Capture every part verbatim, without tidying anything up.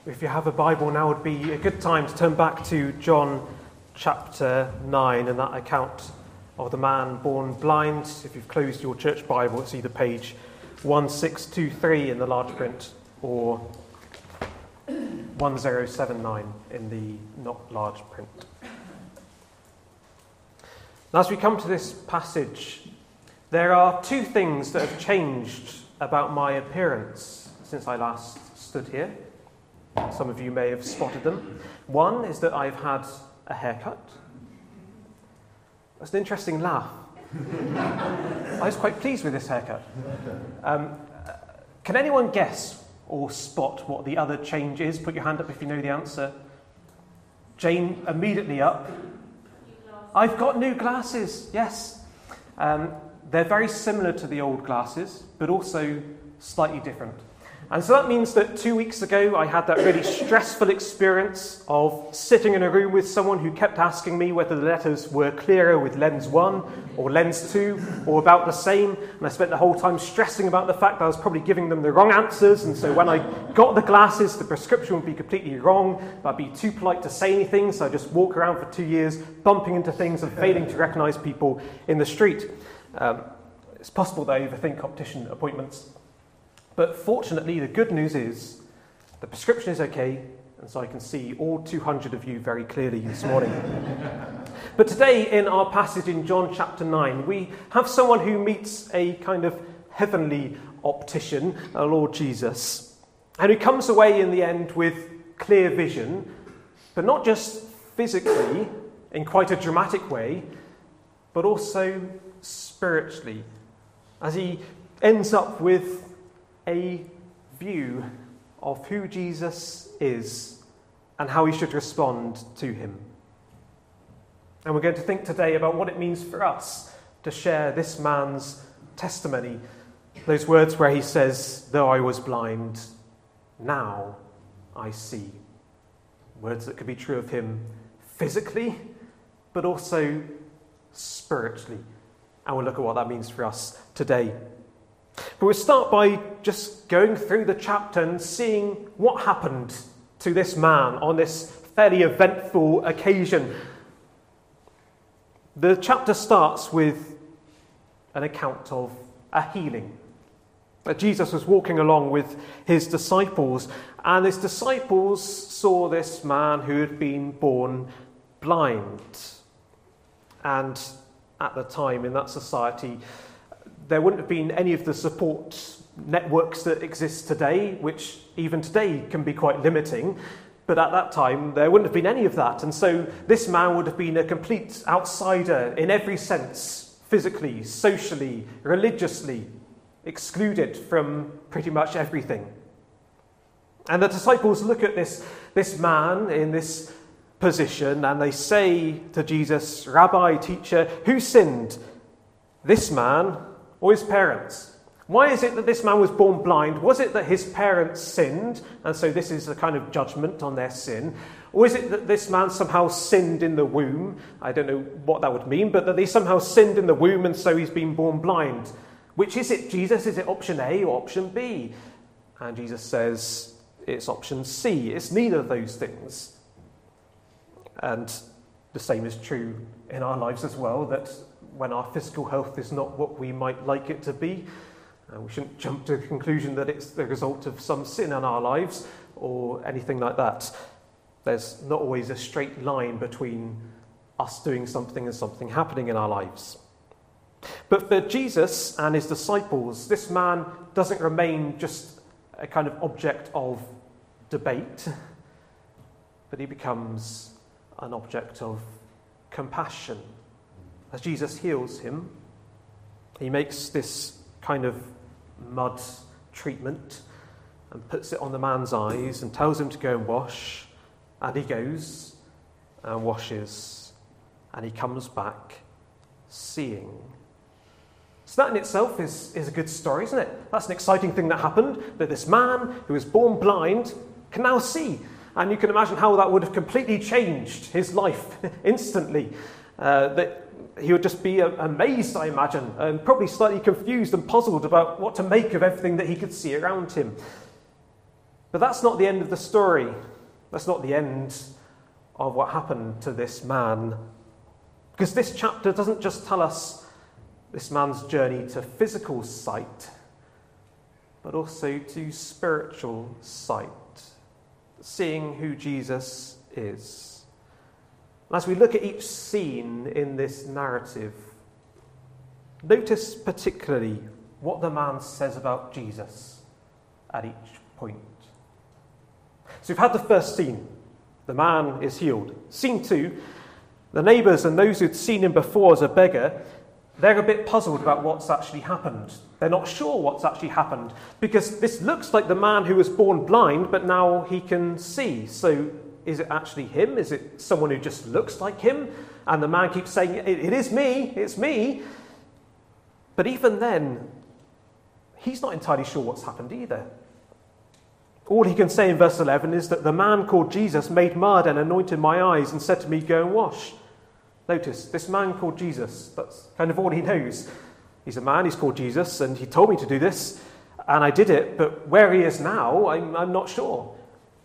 If you have a Bible, now would be a good time to turn back to John chapter nine and that account of the man born blind. If you've closed your church Bible, it's either page one six two three in the large print or one zero seven nine in the not large print. And as we come to this passage, there are two things that have changed about my appearance since I last stood here. Some of you may have spotted them. One is that I've had a haircut. That's an interesting laugh. I was quite pleased with this haircut. Um, can anyone guess or spot what the other change is? Put your hand up if you know the answer. Jane, immediately up. I've got new glasses, yes. Um, they're very similar to the old glasses, but also slightly different. And so that means that two weeks ago I had that really stressful experience of sitting in a room with someone who kept asking me whether the letters were clearer with lens one or lens two or about the same. And I spent the whole time stressing about the fact that I was probably giving them the wrong answers. And so when I got the glasses, the prescription would be completely wrong. But I'd be too polite to say anything. So I just walk around for two years, bumping into things and failing to recognise people in the street. Um, it's possible that I overthink optician appointments. But fortunately, the good news is the prescription is okay, and so I can see all two hundred of you very clearly this morning. But today, in our passage in John chapter nine, we have someone who meets a kind of heavenly optician, our Lord Jesus, and who comes away in the end with clear vision, but not just physically, in quite a dramatic way, but also spiritually, as he ends up with a view of who Jesus is and how we should respond to him. And we're going to think today about what it means for us to share this man's testimony. Those words where he says, "Though I was blind, now I see." Words that could be true of him physically, but also spiritually. And we'll look at what that means for us today. But we'll start by just going through the chapter and seeing what happened to this man on this fairly eventful occasion. The chapter starts with an account of a healing. That Jesus was walking along with his disciples, and his disciples saw this man who had been born blind. And at the time in that society, there wouldn't have been any of the support networks that exist today, which even today can be quite limiting. But at that time, there wouldn't have been any of that. And so this man would have been a complete outsider in every sense, physically, socially, religiously, excluded from pretty much everything. And the disciples look at this, this man in this position and they say to Jesus, "Rabbi, teacher, who sinned, this man or his parents? Why is it that this man was born blind? Was it that his parents sinned, and so this is a kind of judgment on their sin? Or is it that this man somehow sinned in the womb?" I don't know what that would mean, but that they somehow sinned in the womb and so he's been born blind. Which is it, Jesus? Is it option A or option B? And Jesus says it's option C. It's neither of those things. And the same is true in our lives as well, that when our physical health is not what we might like it to be, uh, we shouldn't jump to the conclusion that it's the result of some sin in our lives or anything like that. There's not always a straight line between us doing something and something happening in our lives. But for Jesus and his disciples, this man doesn't remain just a kind of object of debate, but he becomes an object of compassion. As Jesus heals him, he makes this kind of mud treatment and puts it on the man's eyes and tells him to go and wash. And he goes and washes, and he comes back seeing. So that in itself is, is a good story, isn't it? That's an exciting thing that happened, that this man who was born blind can now see. And you can imagine how that would have completely changed his life instantly. Uh, that he would just be amazed, I imagine, and probably slightly confused and puzzled about what to make of everything that he could see around him. But that's not the end of the story. That's not the end of what happened to this man. Because this chapter doesn't just tell us this man's journey to physical sight, but also to spiritual sight, seeing who Jesus is. And as we look at each scene in this narrative, notice particularly what the man says about Jesus at each point. So we've had the first scene. The man is healed. Scene two, the neighbours and those who'd seen him before as a beggar, they're a bit puzzled about what's actually happened. They're not sure what's actually happened because this looks like the man who was born blind, but now he can see. So is it actually him? Is it someone who just looks like him? And the man keeps saying, it, it is me, it's me. But even then, he's not entirely sure what's happened either. All he can say in verse eleven is that the man called Jesus made mud and anointed my eyes and said to me, go and wash. Notice, this man called Jesus, that's kind of all he knows. He's a man, he's called Jesus, and he told me to do this, and I did it, but where he is now, I'm, I'm not sure.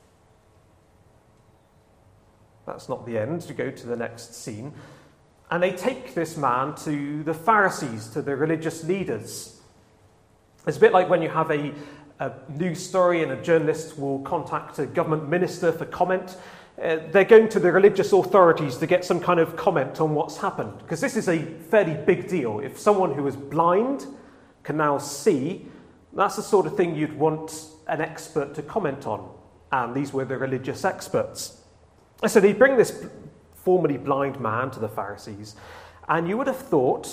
That's not the end. You go to the next scene. And they take this man to the Pharisees, to the religious leaders. It's a bit like when you have a, a news story and a journalist will contact a government minister for comment. Uh, they're going to the religious authorities to get some kind of comment on what's happened. Because this is a fairly big deal. If someone who was blind can now see, that's the sort of thing you'd want an expert to comment on. And these were the religious experts. And so they bring this formerly blind man to the Pharisees, and you would have thought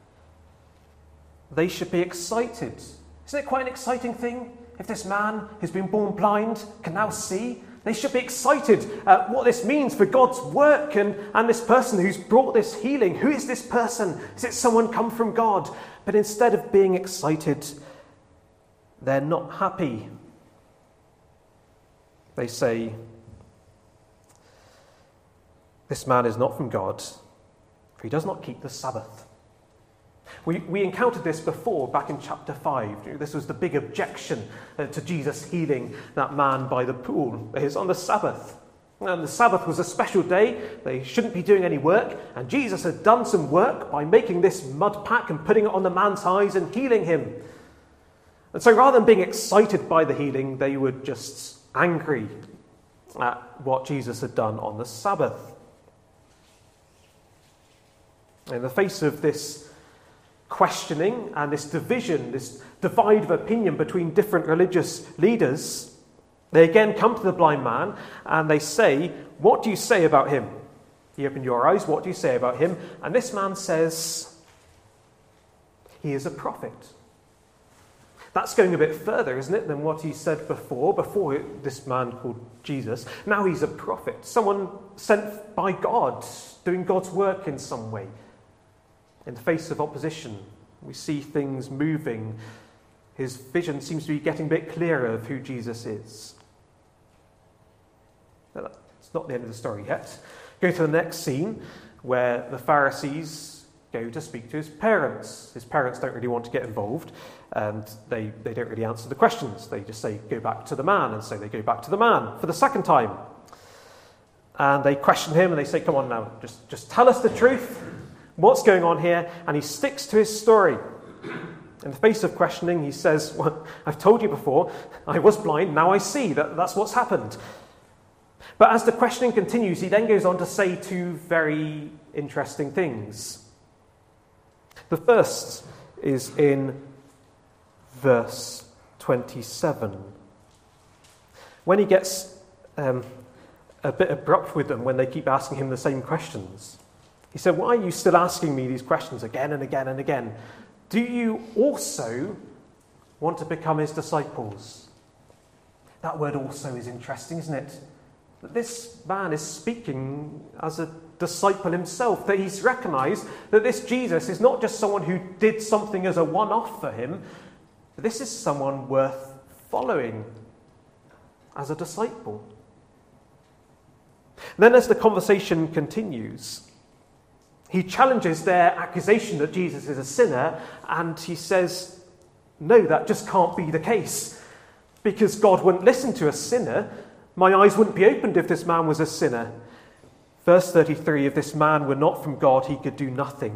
they should be excited. Isn't it quite an exciting thing? If this man who's been born blind can now see, they should be excited at what this means for God's work and, and this person who's brought this healing. Who is this person? Is it someone come from God? But instead of being excited, they're not happy. They say, this man is not from God, for he does not keep the Sabbath. We, we encountered this before back in chapter five. This was the big objection uh, to Jesus healing that man by the pool. It was on the Sabbath. And the Sabbath was a special day. They shouldn't be doing any work. And Jesus had done some work by making this mud pack and putting it on the man's eyes and healing him. And so rather than being excited by the healing, they were just angry at what Jesus had done on the Sabbath. In the face of this questioning and this division, this divide of opinion between different religious leaders, they again come to the blind man and they say, what do you say about him? You open your eyes, what do you say about him? And this man says, he is a prophet. That's going a bit further, isn't it, than what he said before, before this man called Jesus. Now he's a prophet, someone sent by God, doing God's work in some way. In the face of opposition, we see things moving. His vision seems to be getting a bit clearer of who Jesus is. But it's not the end of the story yet. Go to the next scene where the Pharisees go to speak to his parents. His parents don't really want to get involved, and they, they don't really answer the questions. They just say, go back to the man, and so they go back to the man for the second time. And they question him, and they say, come on now, just, just tell us the truth. What's going on here? And he sticks to his story. In the face of questioning, he says, well, I've told you before, I was blind, now I see. That, that's what's happened. But as the questioning continues, he then goes on to say two very interesting things. The first is in verse twenty-seven. When he gets um, a bit abrupt with them when they keep asking him the same questions. He said, why are you still asking me these questions again and again and again? Do you also want to become his disciples? That word also is interesting, isn't it? That this man is speaking as a disciple himself, that he's recognized that this Jesus is not just someone who did something as a one-off for him, but this is someone worth following as a disciple. Then as the conversation continues, he challenges their accusation that Jesus is a sinner, and he says, no, that just can't be the case. because God wouldn't listen to a sinner. My eyes wouldn't be opened if this man was a sinner. Verse thirty-three, if this man were not from God, he could do nothing.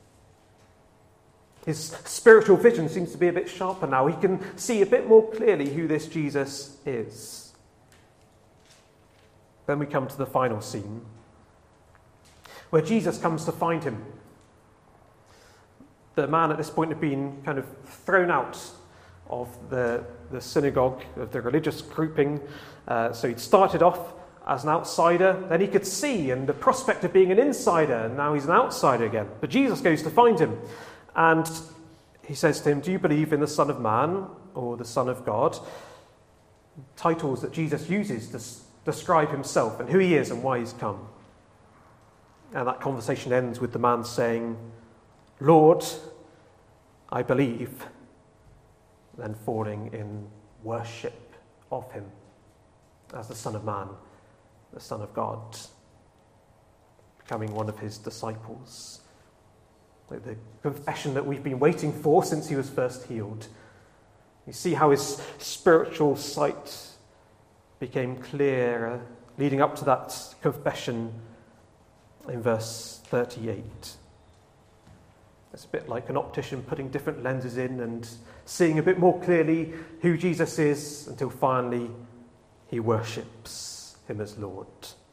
His spiritual vision seems to be a bit sharper now. He can see a bit more clearly who this Jesus is. Then we come to the final scene, where Jesus comes to find him. The man at this point had been kind of thrown out of the, the synagogue, of the religious grouping. Uh, so he'd started off as an outsider, then he could see, and the prospect of being an insider, and now he's an outsider again. But Jesus goes to find him, and he says to him, do you believe in the Son of Man or the Son of God? Titles that Jesus uses to s- describe himself and who he is and why he's come. And that conversation ends with the man saying, Lord, I believe, then falling in worship of him as the Son of Man, the Son of God, becoming one of his disciples. Like the confession that we've been waiting for since he was first healed. You see how his spiritual sight became clearer leading up to that confession in verse thirty-eight. It's a bit like an optician putting different lenses in and seeing a bit more clearly who Jesus is until finally he worships him as Lord.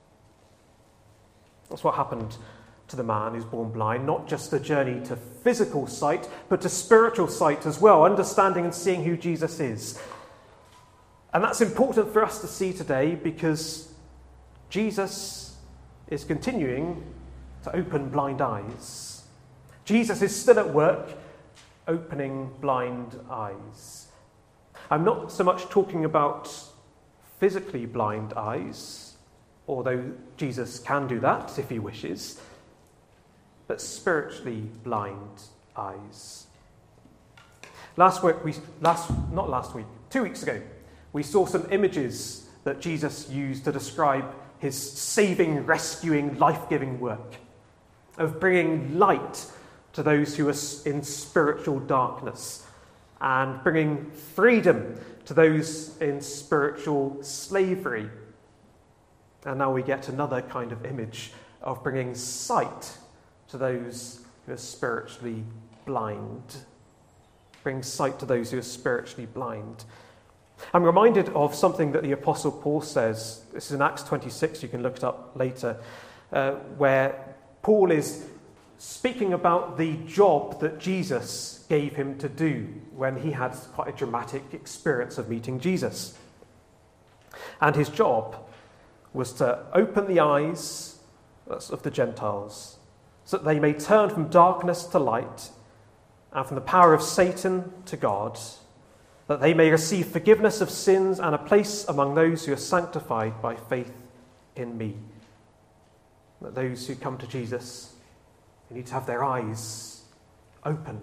That's what happened to the man who's born blind, not just a journey to physical sight, but to spiritual sight as well, understanding and seeing who Jesus is. And that's important for us to see today because Jesus is continuing to open blind eyes. Jesus is still at work opening blind eyes. I'm not so much talking about physically blind eyes, although Jesus can do that if he wishes, but spiritually blind eyes. Last week, we last not last week, two weeks ago, we saw some images that Jesus used to describe his saving, rescuing, life-giving work of bringing light to those who are in spiritual darkness and bringing freedom to those in spiritual slavery. And now we get another kind of image of bringing sight to those who are spiritually blind. Bring sight to those who are spiritually blind. I'm reminded of something that the Apostle Paul says. This is in Acts twenty-six, you can look it up later, uh, where Paul is speaking about the job that Jesus gave him to do when he had quite a dramatic experience of meeting Jesus. And his job was to open the eyes of the Gentiles so that they may turn from darkness to light and from the power of Satan to God, that they may receive forgiveness of sins and a place among those who are sanctified by faith in me. That those who come to Jesus, they need to have their eyes opened.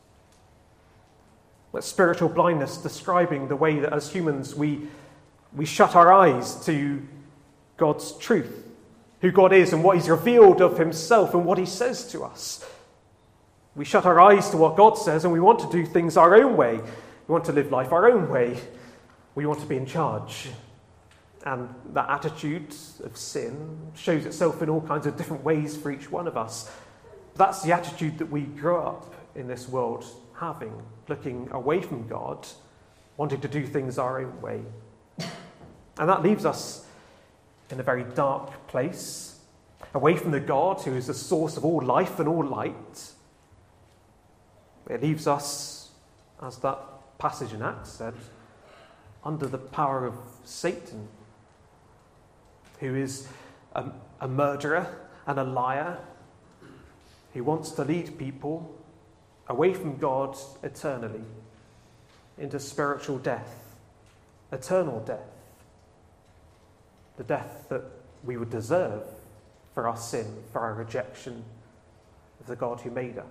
That spiritual blindness describing the way that as humans we, we shut our eyes to God's truth, who God is and what he's revealed of himself and what he says to us. We shut our eyes to what God says and we want to do things our own way. We want to live life our own way. We want to be in charge. And that attitude of sin shows itself in all kinds of different ways for each one of us. That's the attitude that we grow up in this world having, looking away from God, wanting to do things our own way. And that leaves us in a very dark place, away from the God who is the source of all life and all light. It leaves us, as that passage in Acts said, under the power of Satan, who is a, a murderer and a liar, who wants to lead people away from God eternally into spiritual death, eternal death, the death that we would deserve for our sin, for our rejection of the God who made us.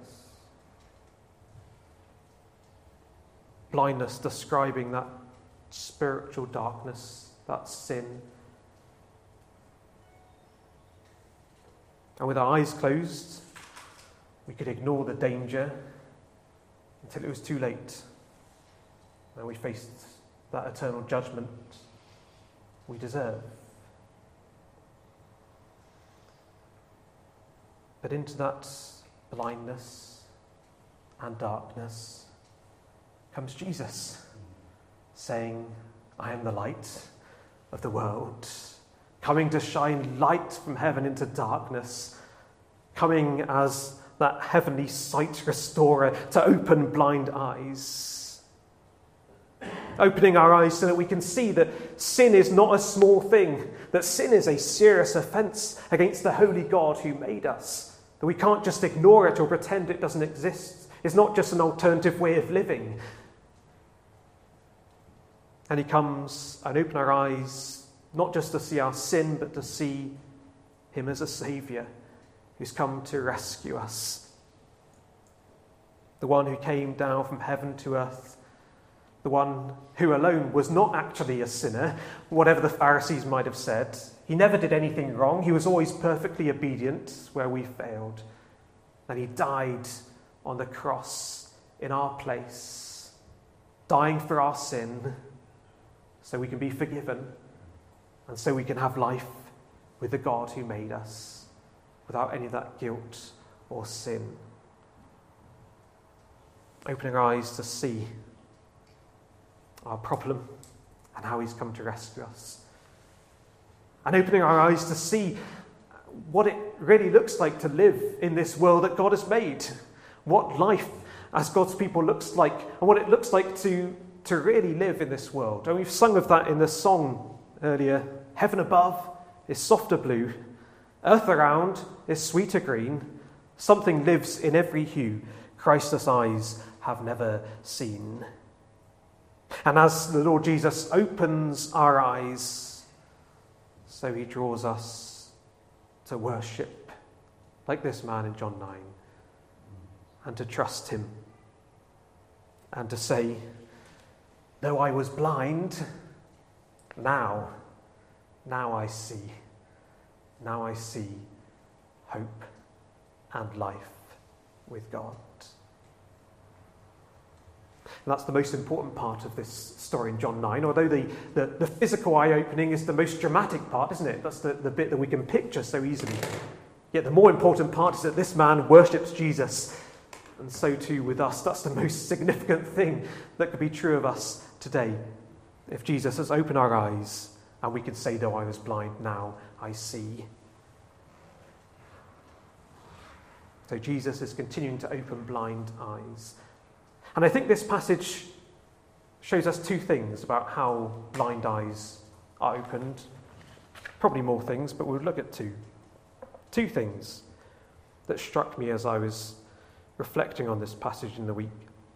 Blindness describing that spiritual darkness, that sin. And with our eyes closed, we could ignore the danger until it was too late. And we faced that eternal judgment we deserve. But into that blindness and darkness comes Jesus, saying, I am the light of the world, coming to shine light from heaven into darkness, coming as that heavenly sight restorer to open blind eyes, opening our eyes so that we can see that sin is not a small thing, that sin is a serious offence against the holy God who made us, that we can't just ignore it or pretend it doesn't exist. It's not just an alternative way of living. And he comes and opens our eyes, not just to see our sin, but to see him as a saviour who's come to rescue us. The one who came down from heaven to earth, the one who alone was not actually a sinner, whatever the Pharisees might have said. He never did anything wrong. He was always perfectly obedient where we failed. And he died on the cross in our place, dying for our sin, so we can be forgiven and so we can have life with the God who made us without any of that guilt or sin. Opening our eyes to see our problem and how he's come to rescue us. And opening our eyes to see what it really looks like to live in this world that God has made. What life as God's people looks like and what it looks like to to really live in this world. And we've sung of that in the song earlier. Heaven above is softer blue. Earth around is sweeter green. Something lives in every hue Christ's eyes have never seen. And as the Lord Jesus opens our eyes, so he draws us to worship like this man in John nine, and to trust him, and to say, though I was blind, now, now I see. Now I see hope and life with God. And that's the most important part of this story in John nine, although the, the, the physical eye-opening is the most dramatic part, isn't it? That's the, the bit that we can picture so easily. Yet the more important part is that this man worships Jesus, and so too with us. That's the most significant thing that could be true of us today. If Jesus has opened our eyes and we can say, though I was blind, now I see. So Jesus is continuing to open blind eyes. And I think this passage shows us two things about how blind eyes are opened. Probably more things, but we'll look at two. Two things that struck me as I was reflecting on this passage in the week.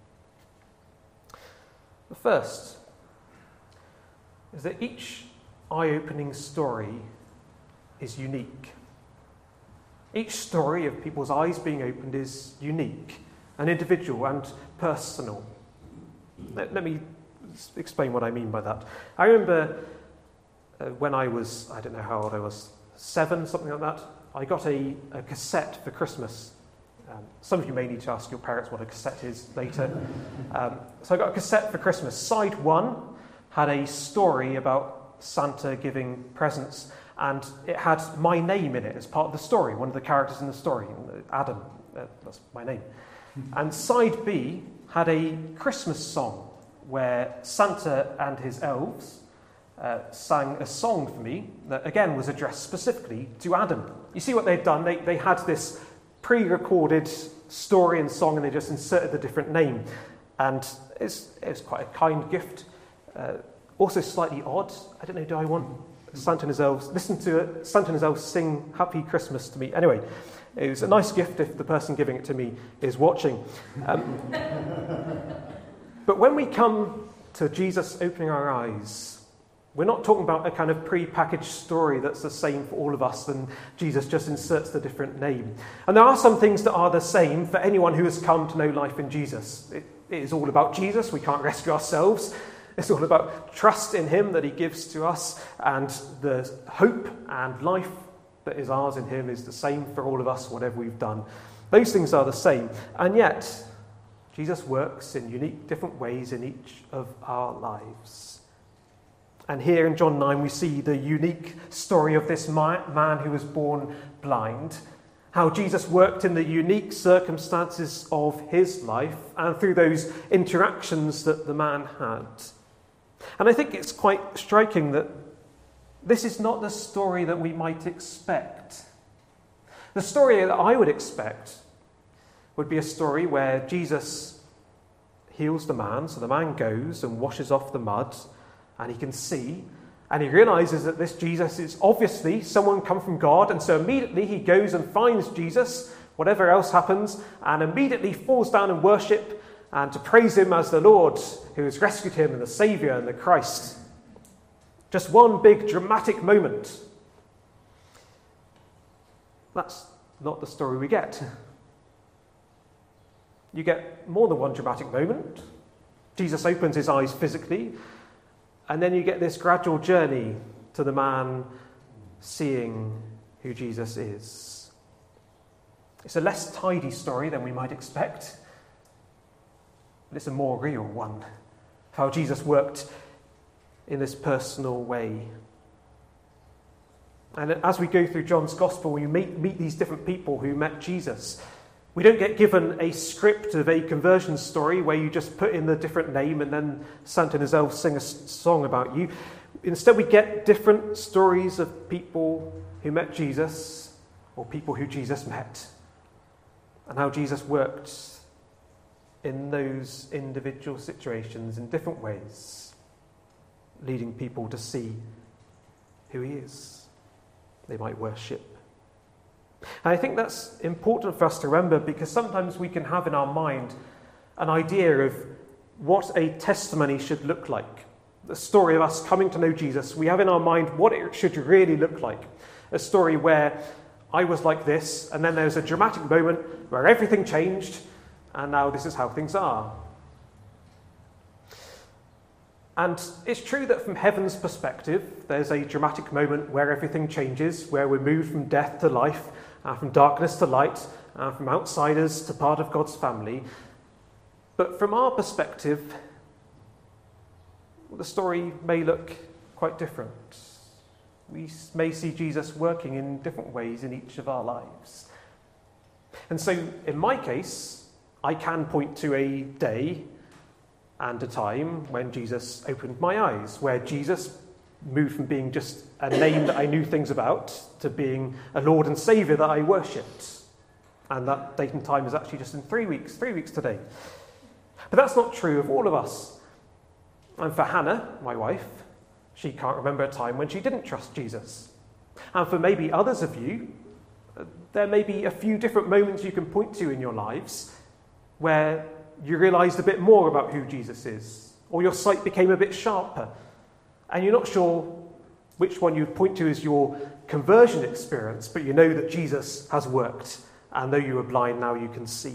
The first is that each eye-opening story is unique. Each story of people's eyes being opened is unique and individual and personal. Let, let me explain what I mean by that. I remember uh, when I was, I don't know how old I was, seven, something like that, I got a, a cassette for Christmas. Um, some of you may need to ask your parents what a cassette is later. Um, so I got a cassette for Christmas. Side one had a story about Santa giving presents, and it had my name in it as part of the story, one of the characters in the story, Adam, uh, that's my name. And side B had a Christmas song where Santa and his elves uh, sang a song for me that, again, was addressed specifically to Adam. You see what they'd done? They, they had this pre-recorded story and song, and they just inserted the different name. And it's, it's quite a kind gift. Uh, also slightly odd. I don't know, do I want Santa and his elves? Listen to it. Santa and his elves sing Happy Christmas to me. Anyway, it was a nice gift if the person giving it to me is watching. Um, but when we come to Jesus opening our eyes, we're not talking about a kind of pre-packaged story that's the same for all of us, and Jesus just inserts the different name. And there are some things that are the same for anyone who has come to know life in Jesus. It, it is all about Jesus. We can't rescue ourselves. It's all about trust in him that he gives to us, and the hope and life that is ours in him is the same for all of us, whatever we've done. Those things are the same. And yet, Jesus works in unique, different ways in each of our lives. And here in John nine, we see the unique story of this man who was born blind, how Jesus worked in the unique circumstances of his life and through those interactions that the man had. And I think it's quite striking that this is not the story that we might expect. The story that I would expect would be a story where Jesus heals the man, so the man goes and washes off the mud, and he can see, and he realizes that this Jesus is obviously someone come from God, and so immediately he goes and finds Jesus, whatever else happens, and immediately falls down in worship and to praise him as the Lord who has rescued him and the Saviour and the Christ. Just one big dramatic moment. That's not the story we get. You get more than one dramatic moment. Jesus opens his eyes physically, and then you get this gradual journey to the man seeing who Jesus is. It's a less tidy story than we might expect, but it's a more real one. How Jesus worked in this personal way. And as we go through John's Gospel, we meet, meet these different people who met Jesus. We don't get given a script of a conversion story where you just put in the different name and then Santa and his elves sing a song about you. Instead, we get different stories of people who met Jesus or people who Jesus met and how Jesus worked in those individual situations in different ways, leading people to see who he is. They might worship. And I think that's important for us to remember, because sometimes we can have in our mind an idea of what a testimony should look like. The story of us coming to know Jesus, we have in our mind what it should really look like. A story where I was like this, and then there's a dramatic moment where everything changed, and now this is how things are. And it's true that from heaven's perspective, there's a dramatic moment where everything changes, where we're moved from death to life, and from darkness to light, and from outsiders to part of God's family. But from our perspective, the story may look quite different. We may see Jesus working in different ways in each of our lives. And so, in my case, I can point to a day and a time when Jesus opened my eyes, where Jesus moved from being just a name that I knew things about to being a Lord and Saviour that I worshipped. And that date and time is actually just in three weeks, three weeks today. But that's not true of all of us. And for Hannah, my wife, she can't remember a time when she didn't trust Jesus. And for maybe others of you, there may be a few different moments you can point to in your lives where you realised a bit more about who Jesus is, or your sight became a bit sharper, and you're not sure which one you'd point to as your conversion experience, but you know that Jesus has worked, and though you were blind, now you can see.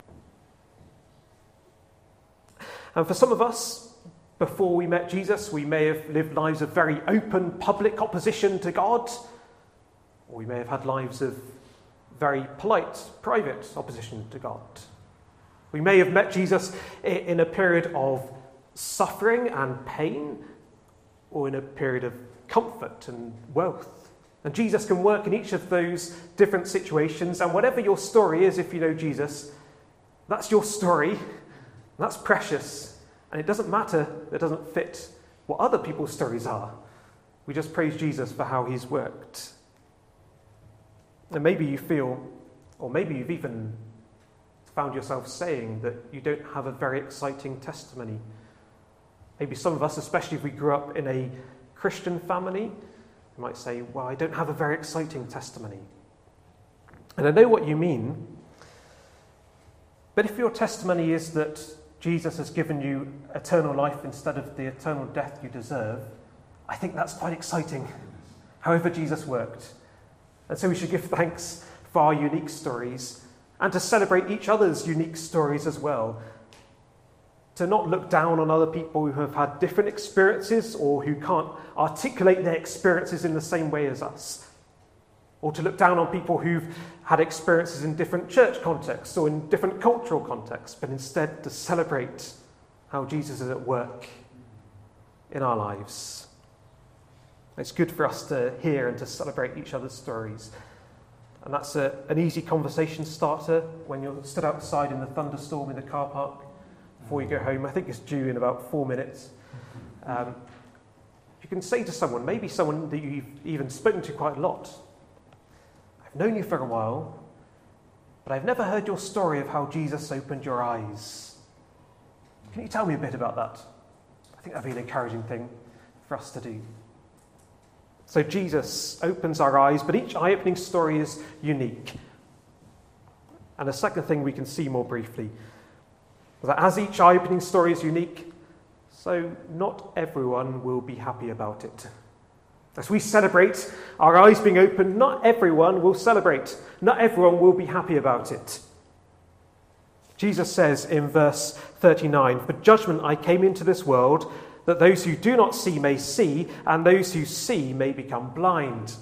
And for some of us, before we met Jesus, we may have lived lives of very open public opposition to God, or we may have had lives of very polite private opposition to God. We may have met Jesus in a period of suffering and pain, or in a period of comfort and wealth. And Jesus can work in each of those different situations, and whatever your story is, if you know Jesus, that's your story, that's precious, and it doesn't matter, it doesn't fit what other people's stories are. We just praise Jesus for how he's worked. And maybe you feel, or maybe you've even found yourself saying that you don't have a very exciting testimony. Maybe some of us, especially if we grew up in a Christian family, we might say, well, I don't have a very exciting testimony. And I know what you mean, but if your testimony is that Jesus has given you eternal life instead of the eternal death you deserve, I think that's quite exciting, however Jesus worked. And so we should give thanks for our unique stories, and to celebrate each other's unique stories as well. To not look down on other people who have had different experiences or who can't articulate their experiences in the same way as us. Or to look down on people who've had experiences in different church contexts or in different cultural contexts, but instead to celebrate how Jesus is at work in our lives. It's good for us to hear and to celebrate each other's stories. And that's a, an easy conversation starter when you're stood outside in the thunderstorm in the car park before you go home. I think it's due in about four minutes. Um, you can say to someone, maybe someone that you've even spoken to quite a lot, I've known you for a while, but I've never heard your story of how Jesus opened your eyes. Can you tell me a bit about that? I think that'd be an encouraging thing for us to do. So Jesus opens our eyes, but each eye-opening story is unique. And the second thing we can see more briefly is that as each eye-opening story is unique, so not everyone will be happy about it. As we celebrate our eyes being opened, not everyone will celebrate. Not everyone will be happy about it. Jesus says in verse thirty-nine, "For judgment I came into this world, that those who do not see may see, and those who see may become blind."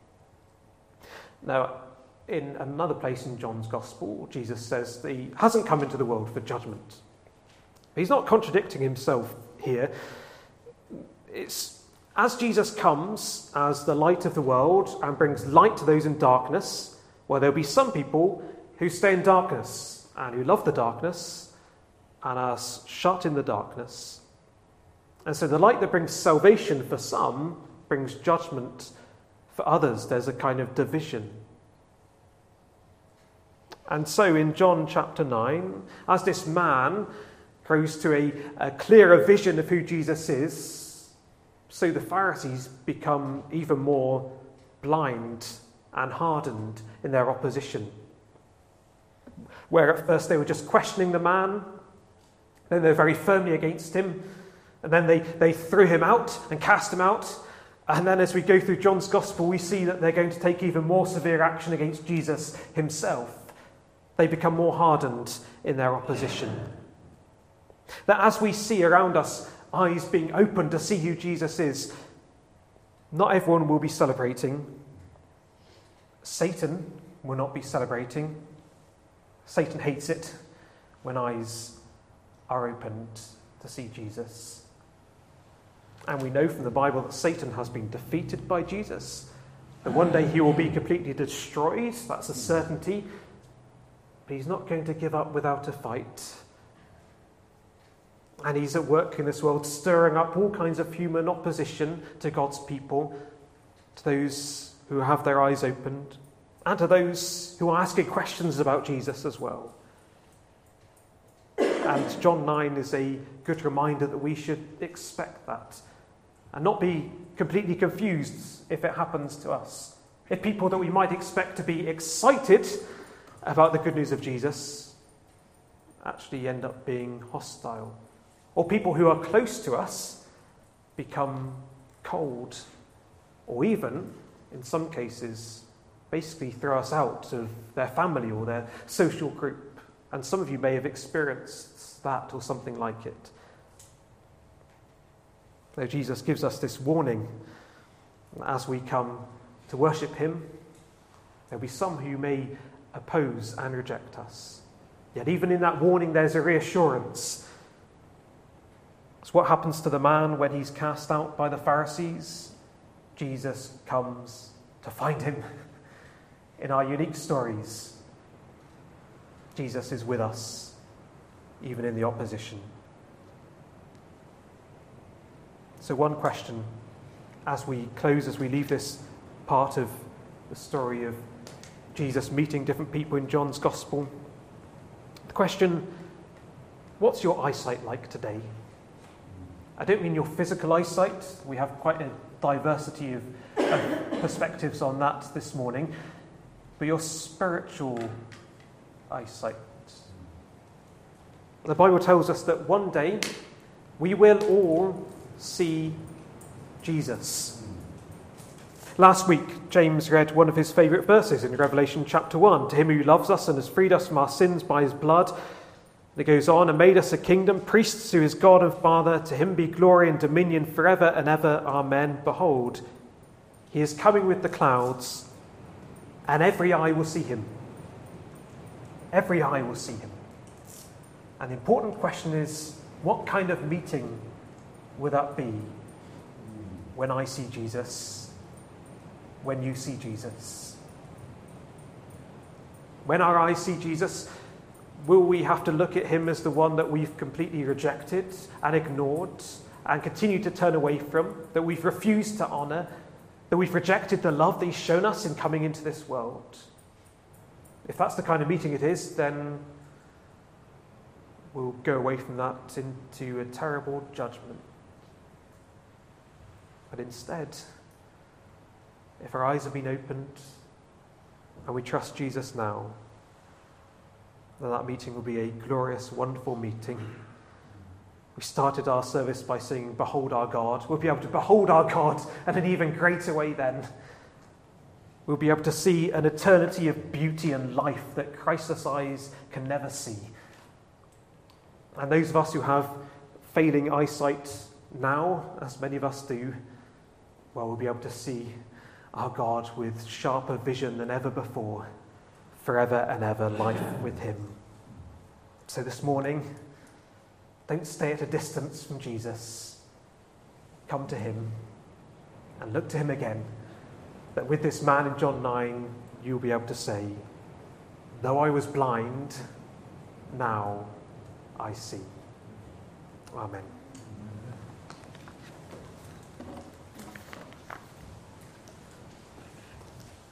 Now, in another place in John's Gospel, Jesus says that he hasn't come into the world for judgment. He's not contradicting himself here. It's as Jesus comes as the light of the world and brings light to those in darkness, well, there'll be some people who stay in darkness and who love the darkness and are shut in the darkness. And so the light that brings salvation for some brings judgment for others. There's a kind of division. And so in John chapter nine, as this man grows to a, a clearer vision of who Jesus is, so the Pharisees become even more blind and hardened in their opposition. Where at first they were just questioning the man, then they're very firmly against him, and then they, they threw him out and cast him out. And then as we go through John's Gospel, we see that they're going to take even more severe action against Jesus himself. They become more hardened in their opposition. That as we see around us, eyes being opened to see who Jesus is, not everyone will be celebrating. Satan will not be celebrating. Satan hates it when eyes are opened to see Jesus. And we know from the Bible that Satan has been defeated by Jesus. That one day he will be completely destroyed, that's a certainty. But he's not going to give up without a fight. And he's at work in this world, stirring up all kinds of human opposition to God's people, to those who have their eyes opened, and to those who are asking questions about Jesus as well. And John nine is a good reminder that we should expect that and not be completely confused if it happens to us. If people that we might expect to be excited about the good news of Jesus actually end up being hostile. Or people who are close to us become cold, or even, in some cases, basically throw us out of their family or their social group. And some of you may have experienced that or something like it. So Jesus gives us this warning. As we come to worship him, there'll be some who may oppose and reject us. Yet even in that warning, there's a reassurance. It's what happens to the man when he's cast out by the Pharisees. Jesus comes to find him. In our unique stories, Jesus is with us, even in the opposition. So one question as we close, as we leave this part of the story of Jesus meeting different people in John's Gospel. The question, what's your eyesight like today? I don't mean your physical eyesight. We have quite a diversity of, of perspectives on that this morning. But your spiritual eyesight. The Bible tells us that one day we will all see Jesus. Last week, James read one of his favourite verses in Revelation chapter one. To him who loves us and has freed us from our sins by his blood. And it goes on, and made us a kingdom, priests to his God and Father. To him be glory and dominion forever and ever. Amen. Behold, he is coming with the clouds, and every eye will see him. Every eye will see him. And the important question is, what kind of meeting will that be? when I see Jesus, when you see Jesus? When our eyes see Jesus, will we have to look at him as the one that we've completely rejected and ignored and continue to turn away from, that we've refused to honour, that we've rejected the love that he's shown us in coming into this world? If that's the kind of meeting it is, then we'll go away from that into a terrible judgment. But instead, if our eyes have been opened and we trust Jesus now, then that meeting will be a glorious, wonderful meeting. We started our service by singing, "Behold our God." We'll be able to behold our God in an even greater way then. We'll be able to see an eternity of beauty and life that Christless eyes can never see. And those of us who have failing eyesight now, as many of us do, well, we'll be able to see our God with sharper vision than ever before, forever and ever life with him. So this morning, don't stay at a distance from Jesus. Come to him and look to him again, that with this man in John nine, you'll be able to say, "Though I was blind, now I see." Amen.